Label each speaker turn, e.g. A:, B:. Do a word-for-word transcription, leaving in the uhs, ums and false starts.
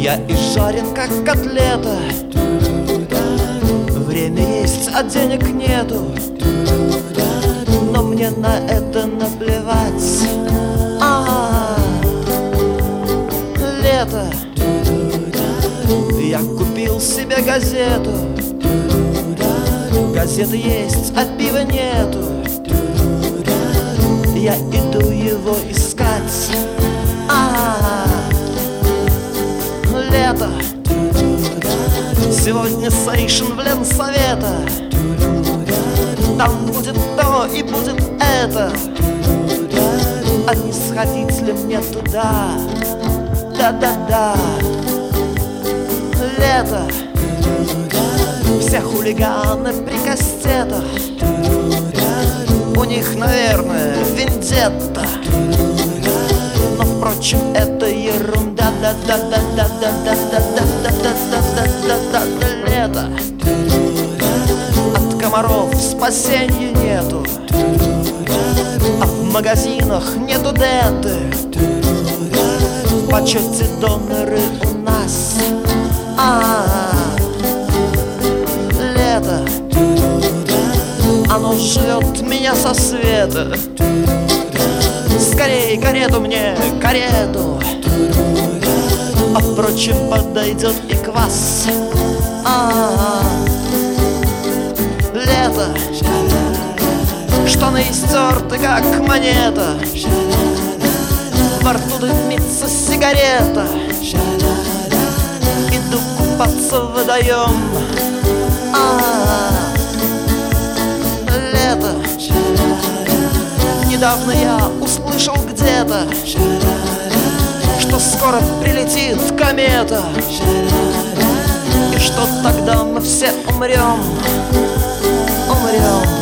A: Я и жарен, как котлета. Время есть, а денег нету. Но мне на это наплевать. А, лето. Я купил себе газету. Газеты есть, а пива нету. Я иду его искать. А, лето. Сегодня сейшн в Ленсовета. Там будет то и будет это. А не сходить ли мне туда? Да-да-да. Лето. Все хулиганы при кастетах. У них, наверное, вендетта. Но, впрочем, это ерунда. Да-да-да-да-да-да-да-да-да-да-да-да-да-да. Лето. От комаров спасения нету. А в магазинах нету денты. В почете доноры у нас. А-а-а. Лето. Оно жрет меня со света. Скорей карету мне, карету. А впрочем, подойдет и квас. А-а-а. Лето. Штаны истерты, как монета. Во рту дымится сигарета. Иду купаться в водоем. А-а-а. Лето. Недавно я услышал где-то, что скоро прилетит комета. И что тогда мы все умрем. Умрем.